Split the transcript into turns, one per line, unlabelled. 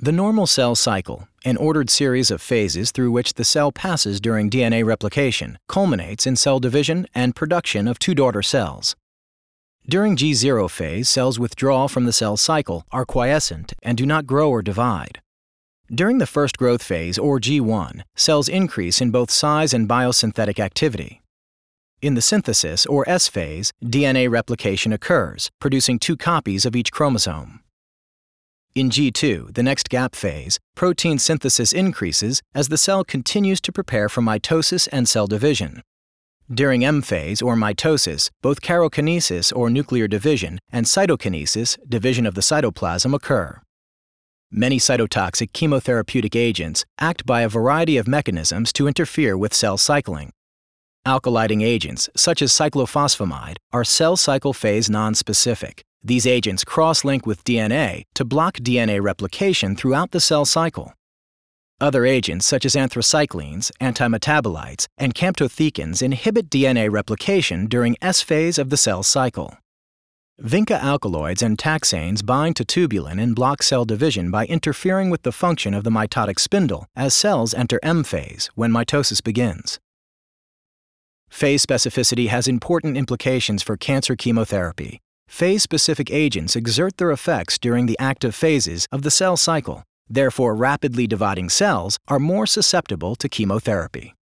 The normal cell cycle, an ordered series of phases through which the cell passes during DNA replication, culminates in cell division and production of two daughter cells. During G0 phase, cells withdraw from the cell cycle, are quiescent, and do not grow or divide. During the first growth phase, or G1, cells increase in both size and biosynthetic activity. In the synthesis, or S phase, DNA replication occurs, producing two copies of each chromosome. In G2, the next gap phase, protein synthesis increases as the cell continues to prepare for mitosis and cell division. During M phase, or mitosis, both karokinesis, or nuclear division, and cytokinesis, division of the cytoplasm, occur. Many cytotoxic chemotherapeutic agents act by a variety of mechanisms to interfere with cell cycling. Alkylating agents, such as cyclophosphamide, are cell cycle phase nonspecific. These agents cross-link with DNA to block DNA replication throughout the cell cycle. Other agents, such as anthracyclines, antimetabolites, and camptothecans, inhibit DNA replication during S phase of the cell cycle. Vinca alkaloids and taxanes bind to tubulin and block cell division by interfering with the function of the mitotic spindle as cells enter M phase, when mitosis begins. Phase specificity has important implications for cancer chemotherapy. Phase-specific agents exert their effects during the active phases of the cell cycle. Therefore, rapidly dividing cells are more susceptible to chemotherapy.